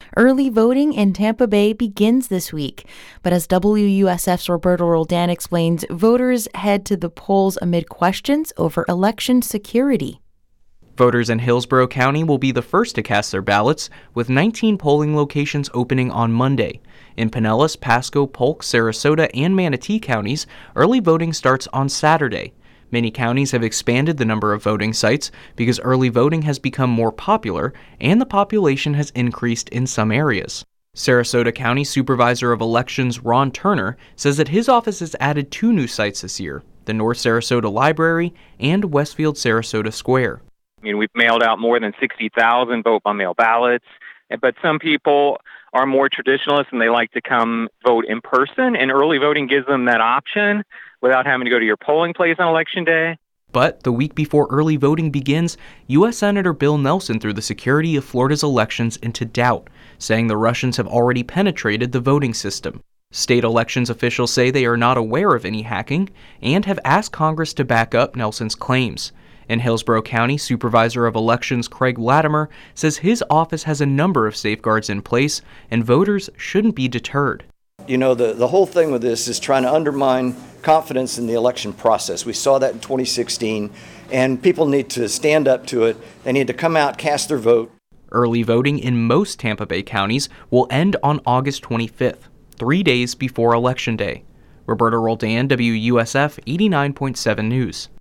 Early voting in Tampa Bay begins this week. But as WUSF's Roberto Roldan explains, voters head to the polls amid questions over election security. Voters in Hillsborough County will be the first to cast their ballots, with 19 polling locations opening on Monday. In Pinellas, Pasco, Polk, Sarasota, and Manatee counties, early voting starts on Saturday. Many counties have expanded the number of voting sites because early voting has become more popular and the population has increased in some areas. Sarasota County Supervisor of Elections Ron Turner says that his office has added 2 new sites this year, the North Sarasota Library and Westfield Sarasota Square. We've mailed out more than 60,000 vote-by-mail ballots, but some people are more traditionalists and they like to come vote in person, and early voting gives them that option without having to go to your polling place on Election Day. But the week before early voting begins, U.S. Senator Bill Nelson threw the security of Florida's elections into doubt, saying the Russians have already penetrated the voting system. State elections officials say they are not aware of any hacking and have asked Congress to back up Nelson's claims. In Hillsborough County, Supervisor of Elections Craig Latimer says his office has a number of safeguards in place and voters shouldn't be deterred. The whole thing with this is trying to undermine confidence in the election process. We saw that in 2016, and people need to stand up to it. They need to come out, cast their vote. Early voting in most Tampa Bay counties will end on August 25th, 3 days before Election Day. Roberto Roldan, WUSF 89.7 News.